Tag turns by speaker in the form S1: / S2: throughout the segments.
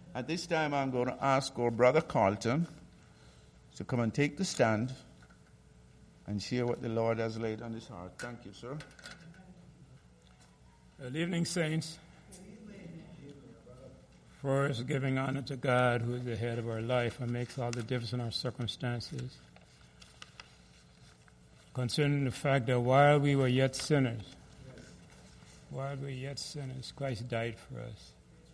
S1: At this time, I'm going to ask our brother Carlton to come and take the stand and share what the Lord has laid on his heart. Thank you, sir.
S2: Good evening, saints. First, giving honor to God, who is the head of our life and makes all the difference in our circumstances. Concerning the fact that while we were yet sinners, Christ died for us.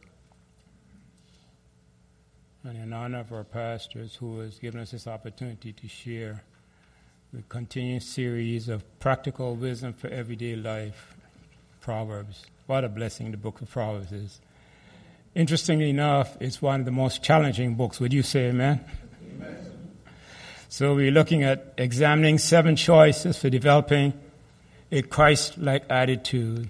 S2: And in honor of our pastors who has given us this opportunity to share the continuing series of practical wisdom for everyday life, Proverbs. What a blessing the book of Proverbs is. Interestingly enough, it's one of the most challenging books. Would you say amen? Amen. So we're looking at examining 7 choices for developing a Christ-like attitude.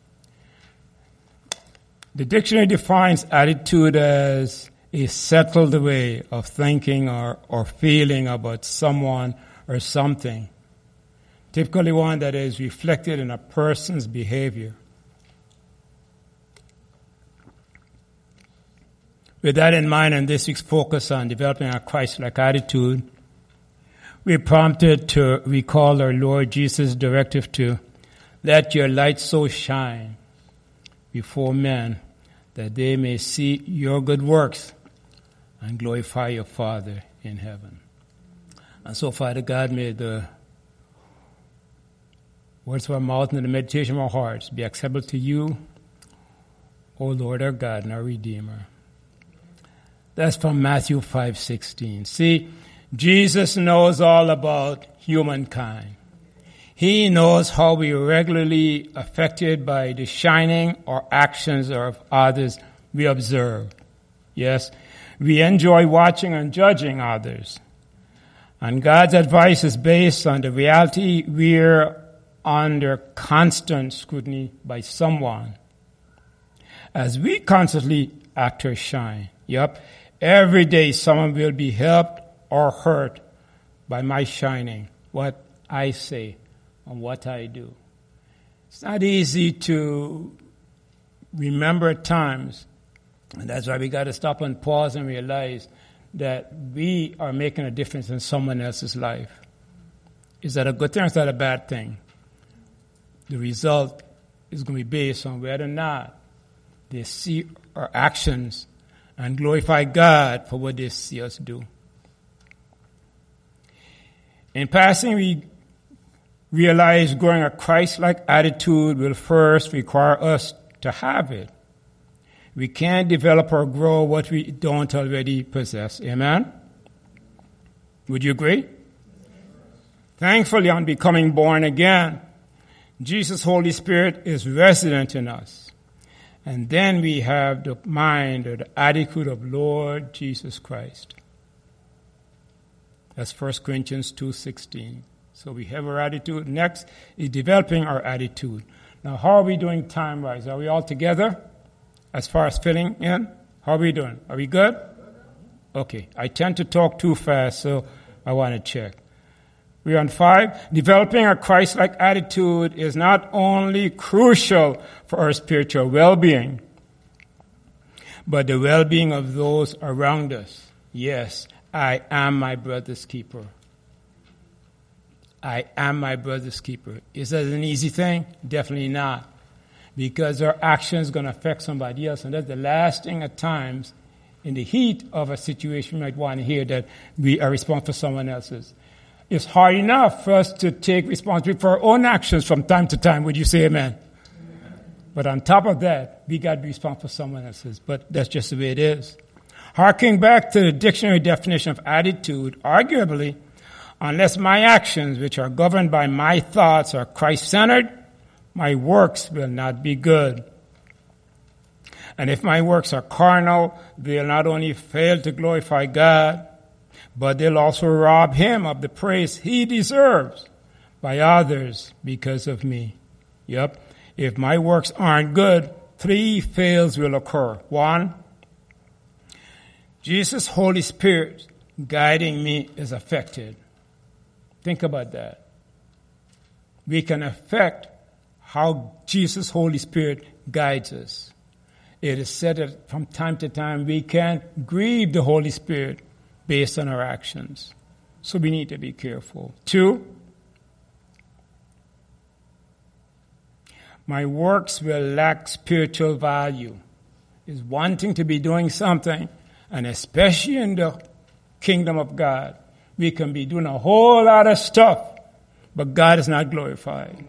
S2: The dictionary defines attitude as a settled way of thinking or feeling about someone or something, typically one that is reflected in a person's behavior. With that in mind, and this week's focus on developing a Christ-like attitude, we're prompted to recall our Lord Jesus' directive to let your light so shine before men that they may see your good works and glorify your Father in heaven. And so, Father God, may the words of our mouth and the meditation of our hearts be acceptable to you, O Lord our God and our Redeemer. That's from Matthew 5:16. See, Jesus knows all about humankind. He knows how we are regularly affected by the shining or actions of others we observe. Yes, we enjoy watching and judging others. And God's advice is based on the reality we're under constant scrutiny by someone. As we constantly act or shine, every day someone will be helped or hurt by my shining, what I say and what I do. It's not easy to remember times, and that's why we got to stop and pause and realize that we are making a difference in someone else's life. Is that a good thing or is that a bad thing? The result is going to be based on whether or not they see our actions and glorify God for what they see us do. In passing, we realize growing a Christ-like attitude will first require us to have it. We can't develop or grow what we don't already possess. Amen? Would you agree? Thankfully, on becoming born again, Jesus' Holy Spirit is resident in us. And then we have the mind or the attitude of Lord Jesus Christ. That's 1 Corinthians 2:16. So we have our attitude. Next is developing our attitude. Now, how are we doing time-wise? Are we all together as far as filling in? How are we doing? Are we good? Okay. I tend to talk too fast, so I want to check. We're on 5. Developing a Christ-like attitude is not only crucial for our spiritual well-being, but the well-being of those around us. Yes, I am my brother's keeper. I am my brother's keeper. Is that an easy thing? Definitely not. Because our actions are going to affect somebody else. And that's the last thing at times, in the heat of a situation, we might want to hear that we are responsible for someone else's. It's hard enough for us to take responsibility for our own actions from time to time. Would you say amen? Amen. But on top of that, we got to be responsible for someone else's. But that's just the way it is. Harking back to the dictionary definition of attitude, arguably, unless my actions, which are governed by my thoughts, are Christ-centered, my works will not be good. And if my works are carnal, they'll not only fail to glorify God, but they'll also rob him of the praise he deserves by others because of me. If my works aren't good, 3 fails will occur. 1, Jesus' Holy Spirit guiding me is affected. Think about that. We can affect how Jesus' Holy Spirit guides us. It is said that from time to time we can grieve the Holy Spirit based on our actions. So we need to be careful. 2, my works will lack spiritual value. Is wanting to be doing something, and especially in the kingdom of God, we can be doing a whole lot of stuff, but God is not glorified.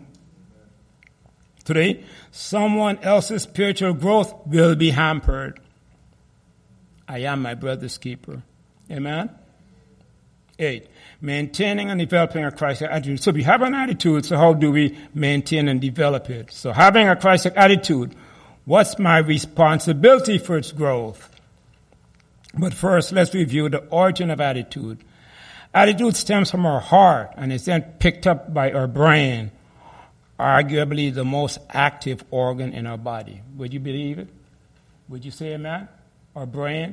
S2: 3, someone else's spiritual growth will be hampered. I am my brother's keeper. Amen? 8, maintaining and developing a Christ-like attitude. So we have an attitude, so how do we maintain and develop it? So having a Christ-like attitude, what's my responsibility for its growth? But first, let's review the origin of attitude. Attitude stems from our heart and is then picked up by our brain, arguably the most active organ in our body. Would you believe it? Would you say amen? Our brain?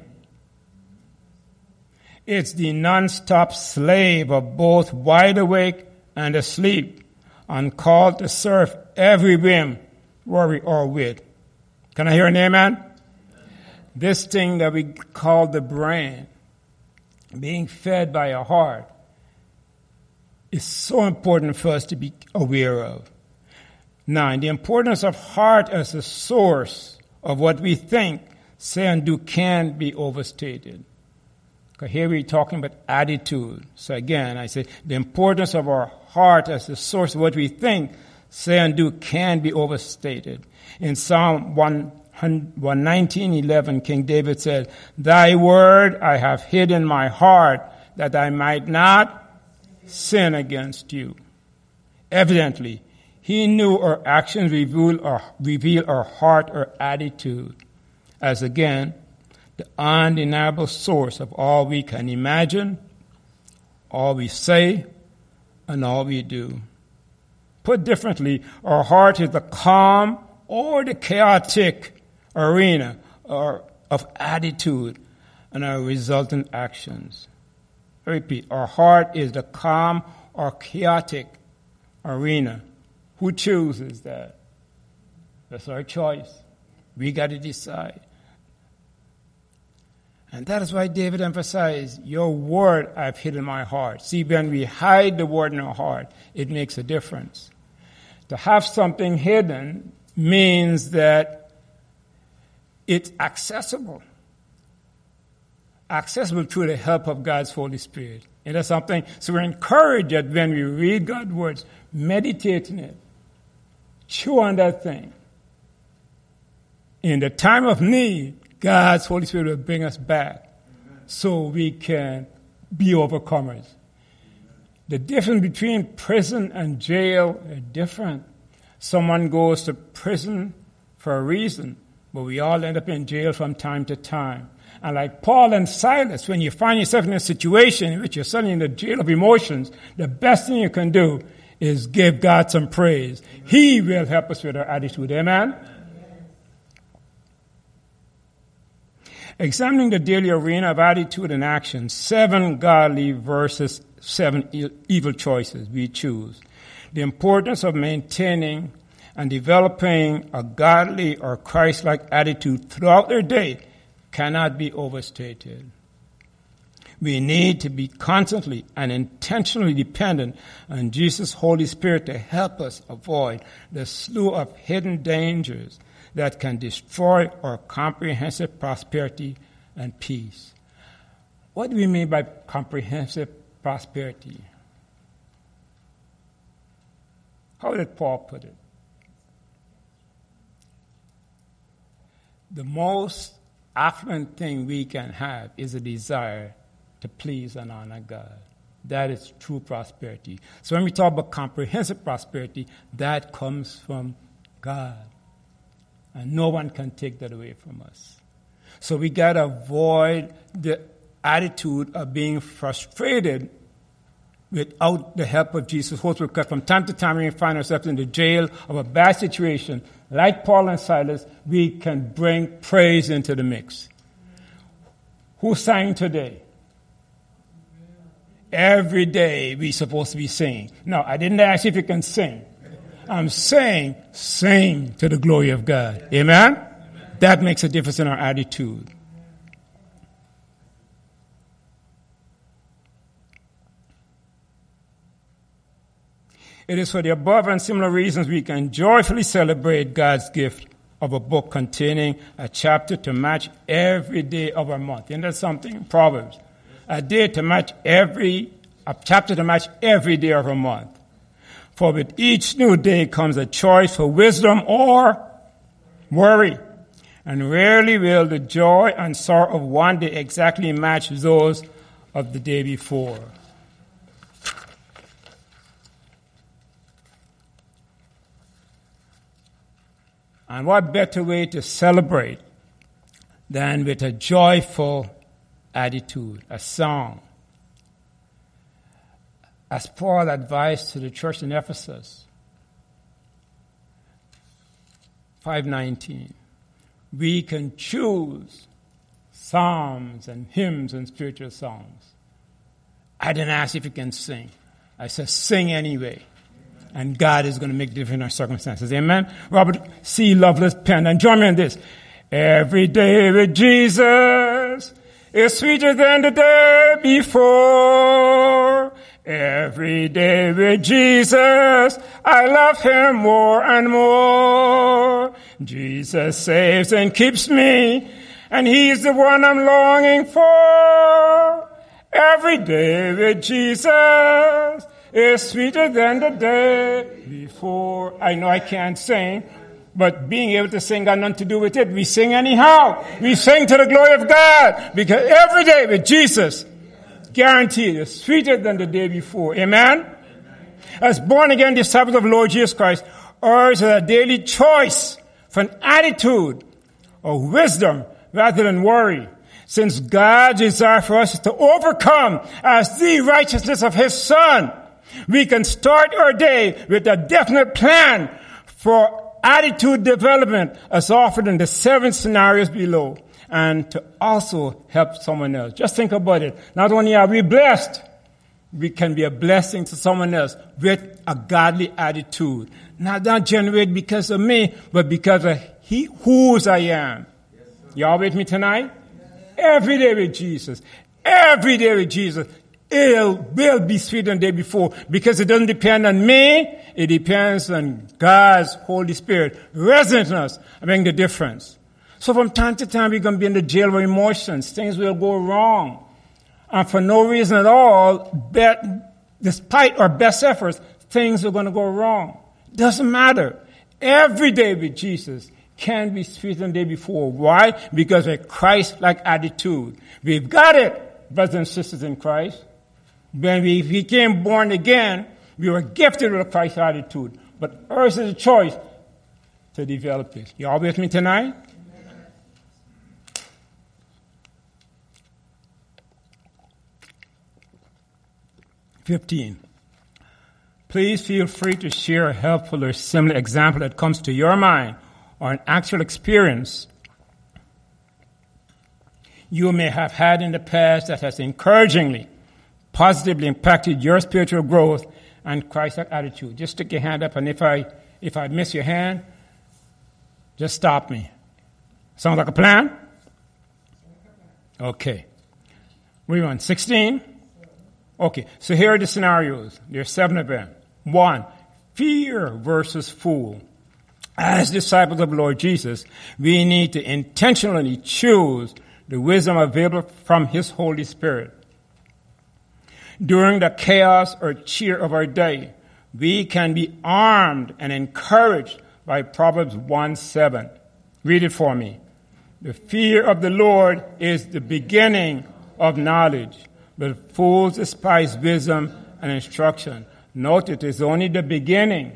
S2: It's the non-stop slave of both wide awake and asleep, on call to serve every whim, worry, or wit. Can I hear an amen? This thing that we call the brain, being fed by our heart, is so important for us to be aware of. 9, the importance of heart as a source of what we think, say, and do can be overstated. Okay, here we're talking about attitude. So again, I say the importance of our heart as the source of what we think, say, and do can be overstated. In Psalm 119:11, King David said, "Thy word I have hid in my heart, that I might not sin against you." Evidently, he knew our actions reveal our heart or attitude as, again, the undeniable source of all we can imagine, all we say, and all we do. Put differently, our heart is the calm or the chaotic arena of attitude and our resultant actions. I repeat, our heart is the calm or chaotic arena. Who chooses that? That's our choice. We got to decide. And that is why David emphasized, your word I've hid in my heart. See, when we hide the word in our heart, it makes a difference. To have something hidden means that it's accessible through the help of God's Holy Spirit. And that's something, so we're encouraged that when we read God's words, meditate in it, chew on that thing. In the time of need, God's Holy Spirit will bring us back so we can be overcomers. The difference between prison and jail are different. Someone goes to prison for a reason, but we all end up in jail from time to time. And like Paul and Silas, when you find yourself in a situation in which you're suddenly in the jail of emotions, the best thing you can do is give God some praise. He will help us with our attitude. Amen? Examining the daily arena of attitude and action, 7 godly versus 7 evil choices we choose. The importance of maintaining and developing a godly or Christ-like attitude throughout their day cannot be overstated. We need to be constantly and intentionally dependent on Jesus' Holy Spirit to help us avoid the slew of hidden dangers that can destroy our comprehensive prosperity and peace. What do we mean by comprehensive prosperity? How did Paul put it? The most affluent thing we can have is a desire to please and honor God. That is true prosperity. So when we talk about comprehensive prosperity, that comes from God. And no one can take that away from us. So we got to avoid the attitude of being frustrated without the help of Jesus' Holy Spirit. Because from time to time we find ourselves in the jail of a bad situation. Like Paul and Silas, we can bring praise into the mix. Who sang today? Every day we're supposed to be singing. No, I didn't ask if you can sing. I'm saying, sing to the glory of God. Amen? That makes a difference in our attitude. It is for the above and similar reasons we can joyfully celebrate God's gift of a book containing a chapter to match every day of our month. Isn't that something? Proverbs. A chapter to match every day of our month. For with each new day comes a choice for wisdom or worry. And rarely will the joy and sorrow of one day exactly match those of the day before. And what better way to celebrate than with a joyful attitude, a song? As Paul advised to the church in Ephesus, 5:19, we can choose psalms and hymns and spiritual songs. I didn't ask if you can sing. I said sing anyway. And God is going to make different in our circumstances. Amen? Robert C. Lovelace penned, and join me in this. Every day with Jesus is sweeter than the day before. Every day with Jesus, I love him more and more. Jesus saves and keeps me, and he's the one I'm longing for. Every day with Jesus is sweeter than the day before. I know I can't sing, but being able to sing got nothing to do with it. We sing anyhow. We sing to the glory of God, because every day with Jesus, guaranteed, is sweeter than the day before. Amen? As born-again disciples of Lord Jesus Christ, ours is a daily choice for an attitude of wisdom rather than worry. Since God's desire for us is to overcome as the righteousness of his Son, we can start our day with a definite plan for attitude development as offered in the 7 scenarios below, and to also help someone else. Just think about it. Not only are we blessed, we can be a blessing to someone else with a godly attitude. Not generated because of me, but because of whose I am. Y'all with me tonight? Every day with Jesus. Every day with Jesus. It will be sweeter than the day before, because it doesn't depend on me. It depends on God's Holy Spirit resident in us and making the difference. So from time to time, we're going to be in the jail of emotions. Things will go wrong. And for no reason at all, despite our best efforts, things are going to go wrong. Doesn't matter. Every day with Jesus can be sweeter than the day before. Why? Because of a Christ-like attitude. We've got it, brothers and sisters in Christ. When we became born again, we were gifted with a Christ attitude. But ours is a choice to develop it. You all with me tonight? Amen. 15. Please feel free to share a helpful or similar example that comes to your mind, or an actual experience you may have had in the past that has encouragingly, positively impacted your spiritual growth and Christ-like attitude. Just stick your hand up, and if I miss your hand, just stop me. Sound like a plan? Okay. We on 16? Okay, so here are the scenarios. There are 7 of them. 1, fear versus fool. As disciples of the Lord Jesus, we need to intentionally choose the wisdom available from his Holy Spirit. During the chaos or cheer of our day, we can be armed and encouraged by Proverbs 1:7. Read it for me. The fear of the Lord is the beginning of knowledge, but fools despise wisdom and instruction. Note, it is only the beginning.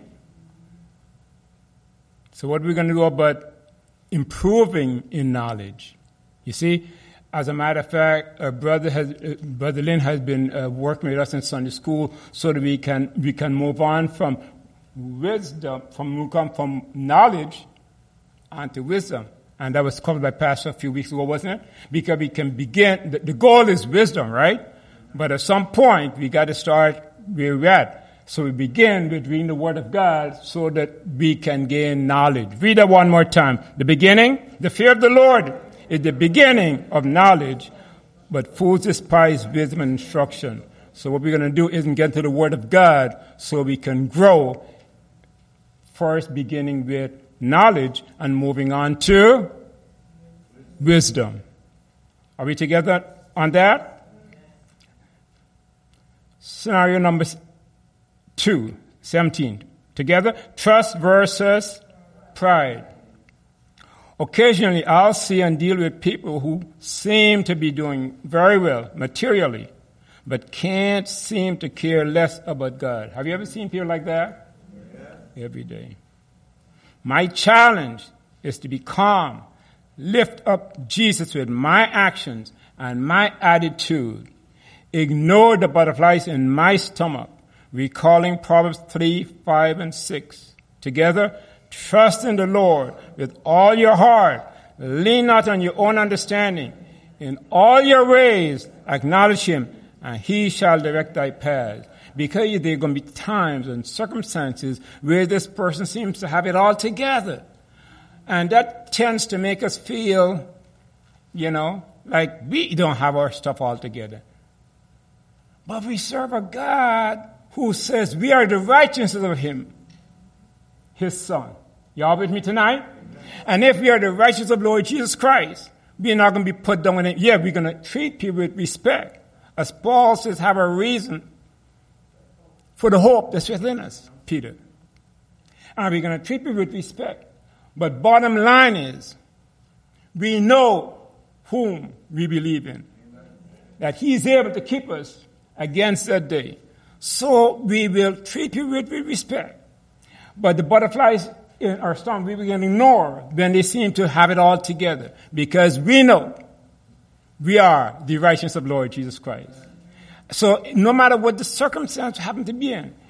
S2: So what are we going to do about improving in knowledge? You see, as a matter of fact, Brother Lynn has been working with us in Sunday school so that we can move on from wisdom, from knowledge onto wisdom. And that was covered by Pastor a few weeks ago, wasn't it? Because we can begin, the goal is wisdom, right? But at some point, we got to start where we're at. So we begin with reading the Word of God so that we can gain knowledge. Read that one more time. The fear of the Lord is the beginning of knowledge, but fools despise wisdom and instruction. So what we're going to do is get to the Word of God so we can grow, first beginning with knowledge and moving on to wisdom. Are we together on that? Scenario number 2, 17. Together, trust versus pride. Occasionally, I'll see and deal with people who seem to be doing very well materially, but can't seem to care less about God. Have you ever seen people like that? Yeah. Every day. My challenge is to be calm, lift up Jesus with my actions and my attitude, ignore the butterflies in my stomach, recalling Proverbs 3, 5, and 6. Together, trust in the Lord with all your heart. Lean not on your own understanding. In all your ways, acknowledge him, and he shall direct thy paths. Because there are going to be times and circumstances where this person seems to have it all together. And that tends to make us feel, like we don't have our stuff all together. But we serve a God who says we are the righteousness of him, his son. Y'all with me tonight? And if we are the righteousness of Lord Jesus Christ, we're not going to be put down in it. Yeah, we're going to treat people with respect. As Paul says, have a reason for the hope that's within us, Peter. And we're going to treat people with respect. But bottom line is, we know whom we believe in. That he's able to keep us against that day. So we will treat people with respect. But the butterflies in our stomach, we can ignore when they seem to have it all together. Because we know we are the righteousness of Lord Jesus Christ. So no matter what the circumstance happen to be in,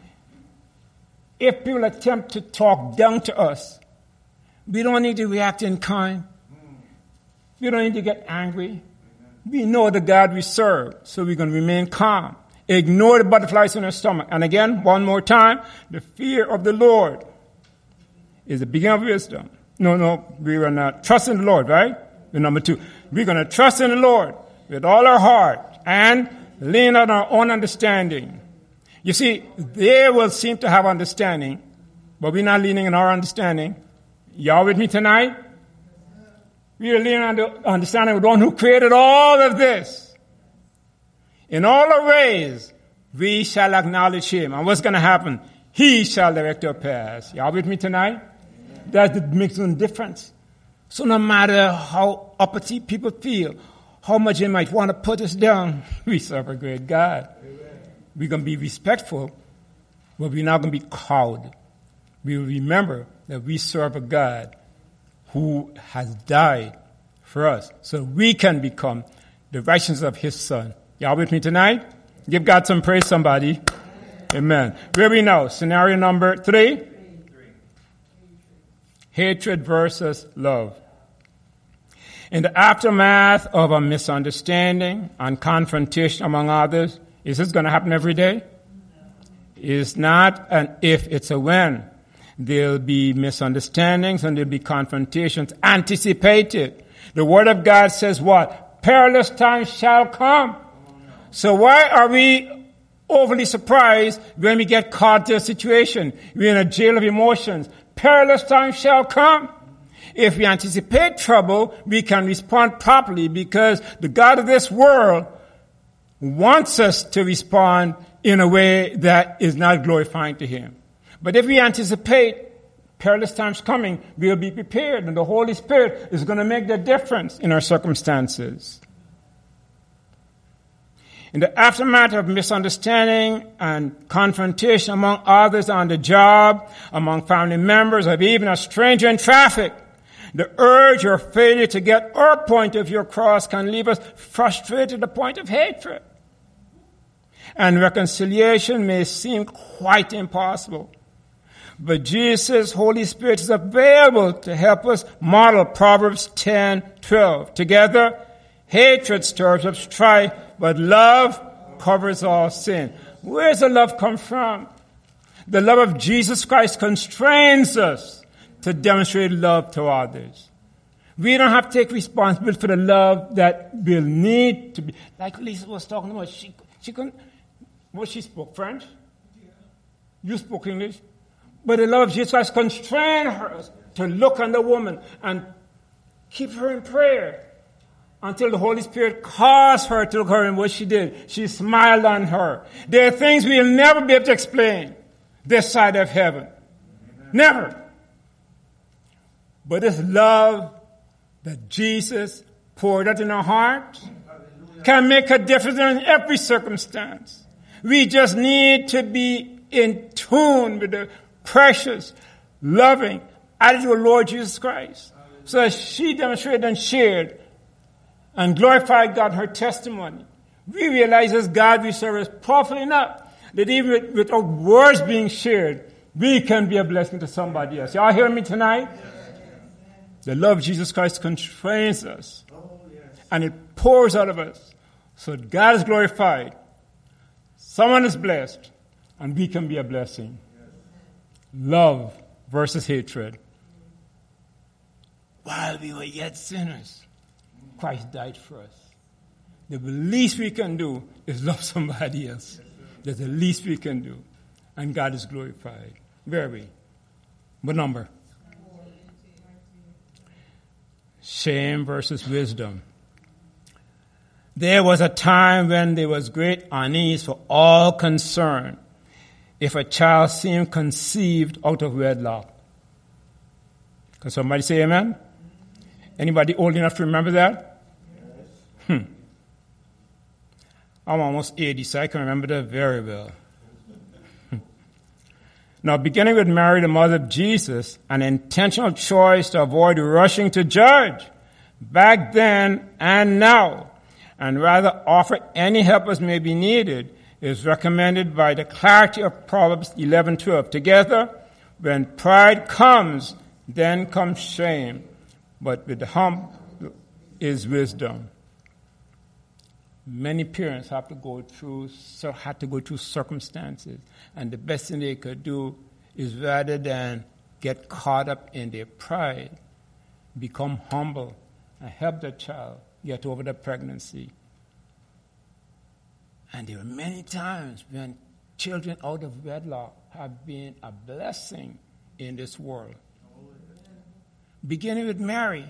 S2: if people attempt to talk down to us, we don't need to react in kind. We don't need to get angry. We know the God we serve, so we're going to remain calm. Ignore the butterflies in our stomach. And again, one more time, the fear of the Lord is the beginning of wisdom. No, we are not. Trust in the Lord, right? The number 2. We're going to trust in the Lord with all our heart and lean on our own understanding. You see, they will seem to have understanding, but we're not leaning on our understanding. Y'all with me tonight? We are leaning on the understanding of the one who created all of this. In all our ways, we shall acknowledge him. And what's going to happen? He shall direct our paths. Y'all with me tonight? That makes no difference. So no matter how uppity people feel, how much they might want to put us down, we serve a great God. Amen. We're going to be respectful, but we're not going to be cowed. We will remember that we serve a God who has died for us so we can become the righteousness of his son. Y'all with me tonight? Give God some praise, somebody. Amen. Where we now? Scenario number 3. Hatred versus love. In the aftermath of a misunderstanding and confrontation among others, is this going to happen every day? It's not an if, it's a when. There'll be misunderstandings and there'll be confrontations. Anticipate it. The Word of God says what? Perilous times shall come. So why are we overly surprised when we get caught in a situation? We're in a jail of emotions. Perilous times shall come. If we anticipate trouble, we can respond properly because the God of this world wants us to respond in a way that is not glorifying to him. But if we anticipate perilous times coming, we'll be prepared, and the Holy Spirit is going to make the difference in our circumstances. In the aftermath of misunderstanding and confrontation among others on the job, among family members, or even a stranger in traffic, the urge or failure to get our point of view across can leave us frustrated to the point of hatred. And reconciliation may seem quite impossible. But Jesus' Holy Spirit is available to help us model Proverbs 10:12. Together, hatred stirs up strife, but love covers all sin. Where does the love come from? The love of Jesus Christ constrains us to demonstrate love to others. We don't have to take responsibility for the love that will need to be. Like Lisa was talking about, she couldn't. What she spoke French? You spoke English? But the love of Jesus Christ constrained her to look on the woman and keep her in prayer until the Holy Spirit caused her to look at her, and what she did, she smiled on her. There are things we'll never be able to explain this side of heaven. Amen. Never. But this love that Jesus poured out in our hearts can make a difference in every circumstance. We just need to be in tune with the precious, loving attitude of Lord Jesus Christ. So as she demonstrated and shared and glorified God in her testimony, we realize as God we serve is powerful enough that even without words being shared, we can be a blessing to somebody else. Y'all hear me tonight? The love of Jesus Christ constrains us, and it pours out of us. So God is glorified, someone is blessed, and we can be a blessing. Love versus hatred. While we were yet sinners, Christ died for us. The least we can do is love somebody else. That's the least we can do. And God is glorified. Where are we? What number? Shame versus wisdom. There was a time when there was great unease for all concerned if a child seemed conceived out of wedlock. Can somebody say amen? Anybody old enough to remember that? Yes. I'm almost 80, so I can remember that very well. Now, beginning with Mary, the mother of Jesus, an intentional choice to avoid rushing to judge back then and now, and rather offer any help as may be needed, is recommended by the clarity of Proverbs 11:12. Together, when pride comes, then comes shame, but with the hump is wisdom. Many parents had to go through circumstances, and the best thing they could do is, rather than get caught up in their pride, become humble and help the child get over the pregnancy. And there are many times when children out of wedlock have been a blessing in this world. Beginning with Mary.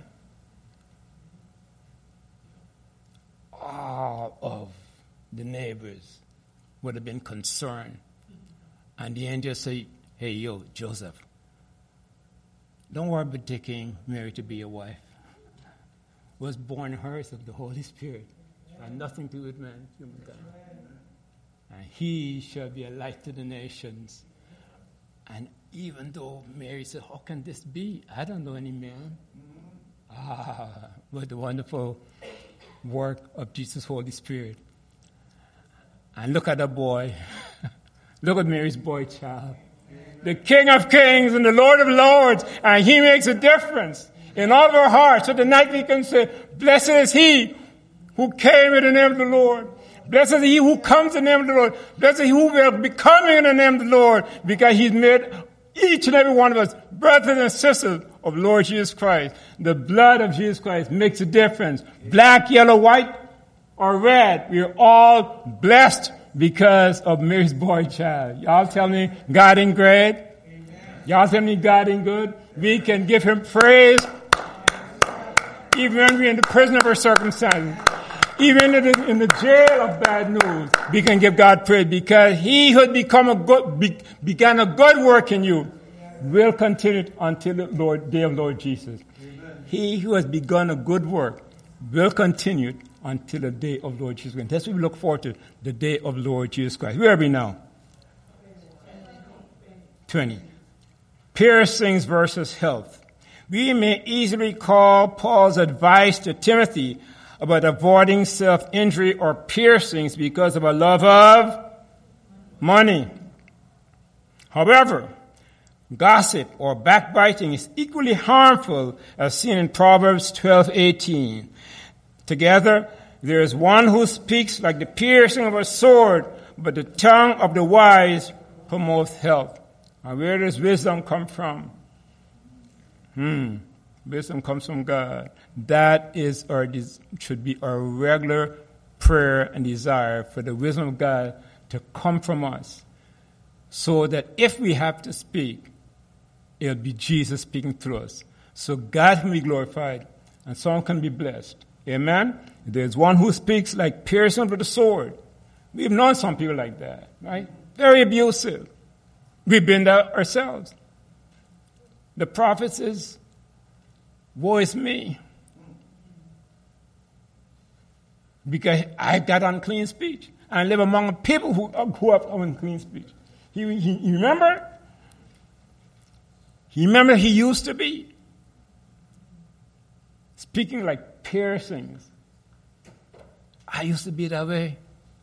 S2: All of the neighbors would have been concerned. And the angel said, hey, yo, Joseph, don't worry about taking Mary to be your wife. Was born hers of the Holy Spirit. And nothing to do with man, humankind. And he shall be a light to the nations. And even though Mary said, how can this be? I don't know any man. But the wonderful work of Jesus' Holy Spirit. And look at the boy. Look at Mary's boy child. The King of Kings and the Lord of Lords. And he makes a difference in all of our hearts. So tonight we can say, blessed is he who came in the name of the Lord. Blessed is he who comes in the name of the Lord. Blessed is he who will be coming in the name of the Lord, because he's made each and every one of us brothers and sisters of Lord Jesus Christ. The blood of Jesus Christ makes a difference. Black, yellow, white, or red. We are all blessed because of Mary's boy child. Y'all tell me God ain't great? Amen. Y'all tell me God ain't good? We can give him praise even when we're in the prison of our circumstances. Even in the jail of bad news, we can give God praise, because he who had began a good work in you will continue it until the day of Lord Jesus. Amen. He who has begun a good work will continue it until the day of Lord Jesus Christ. That's what we look forward to, the day of Lord Jesus Christ. Where are we now? 20. Piercings versus health. We may easily recall Paul's advice to Timothy about avoiding self-injury or piercings because of a love of money. However, gossip or backbiting is equally harmful, as seen in Proverbs 12:18. Together, there is one who speaks like the piercing of a sword, but the tongue of the wise promotes health. And where does wisdom come from? Wisdom comes from God. That is should be our regular prayer and desire for the wisdom of God to come from us, so that if we have to speak, it'll be Jesus speaking through us. So God can be glorified and someone can be blessed. Amen? There's one who speaks like piercing with a sword. We've known some people like that, right? Very abusive. We've been there ourselves. The prophet says, woe is me, because I got unclean speech. And I live among people who have unclean speech. He remember? He remember he used to be speaking like piercings. I used to be that way.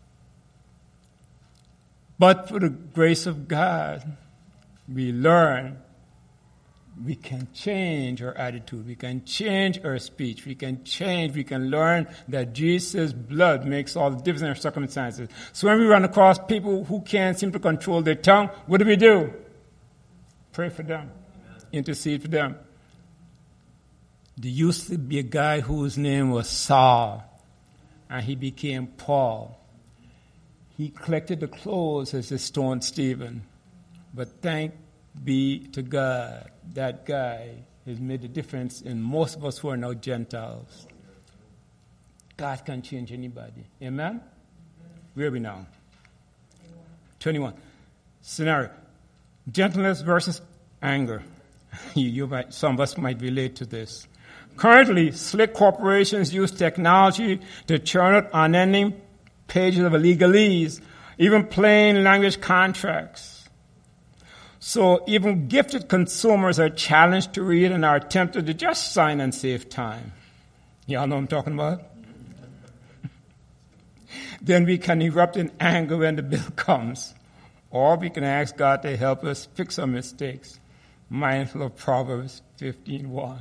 S2: But for the grace of God, we learn we can change our attitude. We can change our speech. We can learn that Jesus' blood makes all the difference in our circumstances. So when we run across people who can't seem to control their tongue, what do? Pray for them. Intercede for them. There used to be a guy whose name was Saul, and he became Paul. He collected the clothes as they stoned Stephen. But thank be to God, that guy has made a difference in most of us who are now Gentiles. God can change anybody. Amen? Where are we now? 21. Scenario. Gentleness versus anger. Some of us might relate to this. Currently, slick corporations use technology to churn out unending pages of legalese, even plain language contracts. So even gifted consumers are challenged to read and are tempted to just sign and save time. Y'all know what I'm talking about? Then we can erupt in anger when the bill comes. Or we can ask God to help us fix our mistakes, mindful of Proverbs 15:1.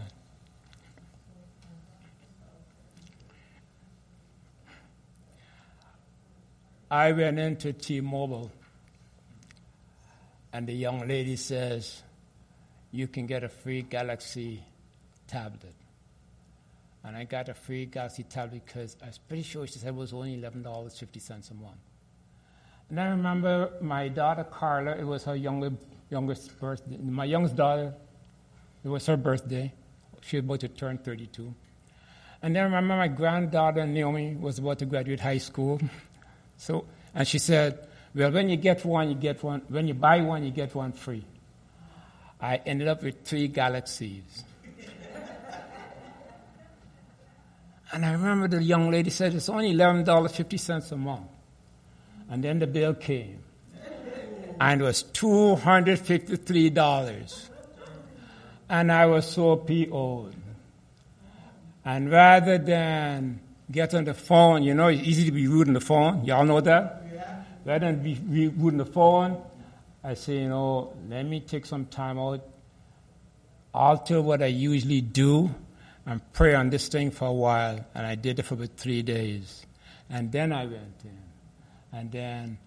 S2: I went into T-Mobile, and the young lady says, you can get a free Galaxy tablet. And I got a free Galaxy tablet because I was pretty sure she said it was only $11.50 a month. And I remember my daughter Carla, it was her youngest birthday. My youngest daughter, it was her birthday. She was about to turn 32. And then I remember my granddaughter Naomi was about to graduate high school. And she said, well, when you get one, you get one. When you buy one, you get one free. I ended up with 3 Galaxies. And I remember the young lady said, it's only $11.50 a month. And then the bill came. And it was $253. And I was so PO'd. And rather than get on the phone, it's easy to be rude on the phone. Y'all know that? Yeah. Rather than be rude on the phone, I say, let me take some time out, alter what I usually do, and pray on this thing for a while. And I did it for about 3 days. And then I went in. And then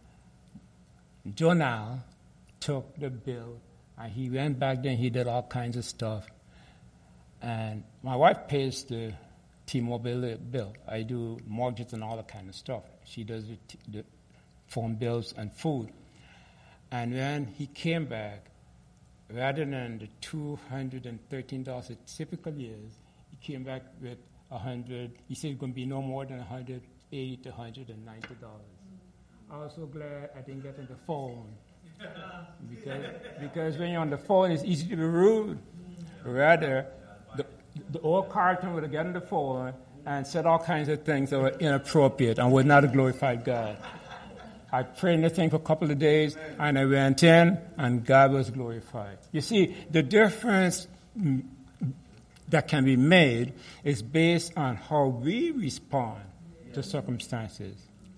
S2: Jonah took the bill, and he went back there and he did all kinds of stuff. And my wife pays the T-Mobile bill. I do mortgages and all that kind of stuff. She does the phone bills and food. And when he came back, rather than the $213 it typically is, he came back with $100. He said it's going to be no more than $180 to $190. I was so glad I didn't get on the phone. Because when you're on the phone, it's easy to be rude. Rather, the old Carlton would have gotten on the phone and said all kinds of things that were inappropriate and would not have glorified God. I prayed in the thing for a couple of days, and I went in, and God was glorified. You see, the difference that can be made is based on how we respond to circumstances.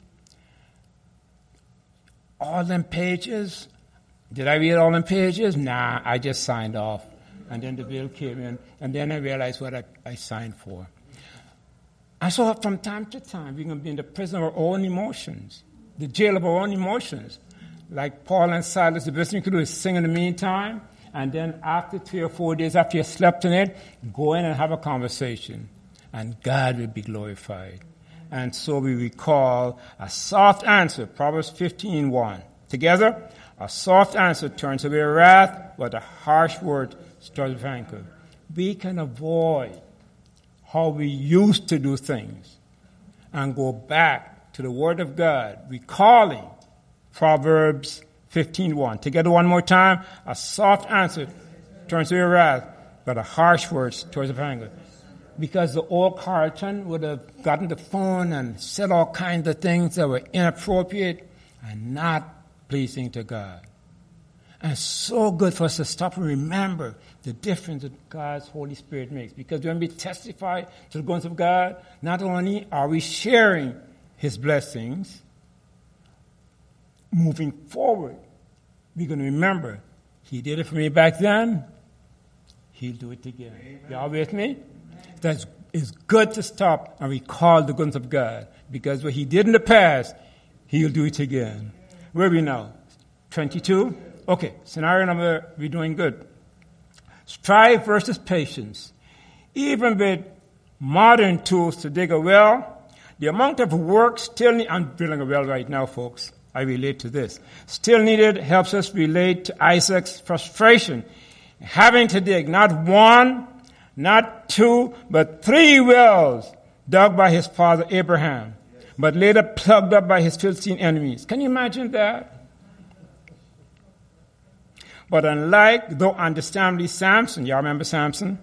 S2: All them pages, did I read all them pages? Nah, I just signed off. And then the bill came in, and then I realized what I signed for. And so from time to time, we're going to be in the prison of our own emotions, the jail of our own emotions. like Paul and Silas, the best thing you can do is sing in the meantime, and then after 3 or 4 days after you slept in it, go in and have a conversation, and God will be glorified. And so we recall a soft answer, Proverbs 15:1. Together, a soft answer turns away wrath, but a harsh word stirs with anger. We can avoid how we used to do things and go back to the Word of God, recalling Proverbs 15:1. Together one more time, a soft answer turns away wrath, but a harsh word stirs with anger. Because the old Carlton would have gotten the phone and said all kinds of things that were inappropriate and not pleasing to God. And it's so good for us to stop and remember the difference that God's Holy Spirit makes. Because when we testify to the goodness of God, not only are we sharing His blessings, moving forward, we're going to remember, He did it for me back then, He'll do it again. Amen. Y'all with me? It's good to stop and recall the goodness of God, because what He did in the past, He'll do it again. Where are we now? 22? Okay, scenario number, we're doing good. Strife versus patience. Even with modern tools to dig a well, the amount of work I'm drilling a well right now, folks. I relate to this. Still needed helps us relate to Isaac's frustration, having to dig not one, not two, but 3 wells dug by his father Abraham, but later plugged up by his Philistine enemies. Can you imagine that? But unlike, though understandably, Samson, y'all remember Samson?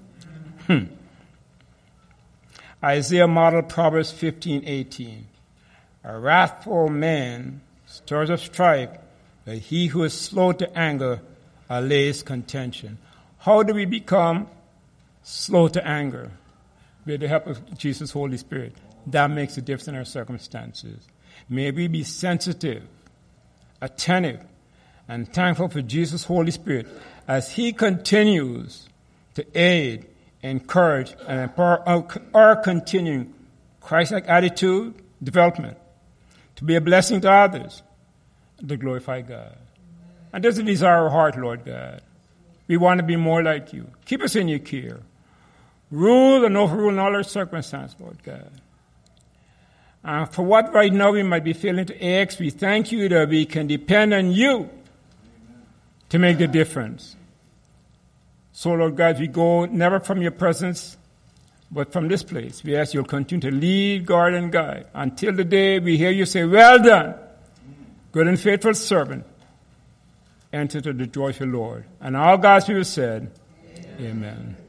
S2: Isaiah modeled Proverbs 15:18. A wrathful man stirs up strife, but he who is slow to anger allays contention. How do we become slow to anger? With the help of Jesus' Holy Spirit. That makes a difference in our circumstances. May we be sensitive, attentive, and thankful for Jesus' Holy Spirit as He continues to aid, encourage, and empower our continuing Christ-like attitude development to be a blessing to others, to glorify God. And this is the desire of our heart, Lord God. We want to be more like You. Keep us in Your care. Rule and overrule in all our circumstances, Lord God. And for what right now we might be failing to ask, we thank You that we can depend on You to make the difference. So, Lord God, we go never from Your presence, but from this place. We ask You'll continue to lead, guard, and guide until the day we hear You say, "Well done, good and faithful servant. Enter to the joy of your Lord." And all God's people said, Amen.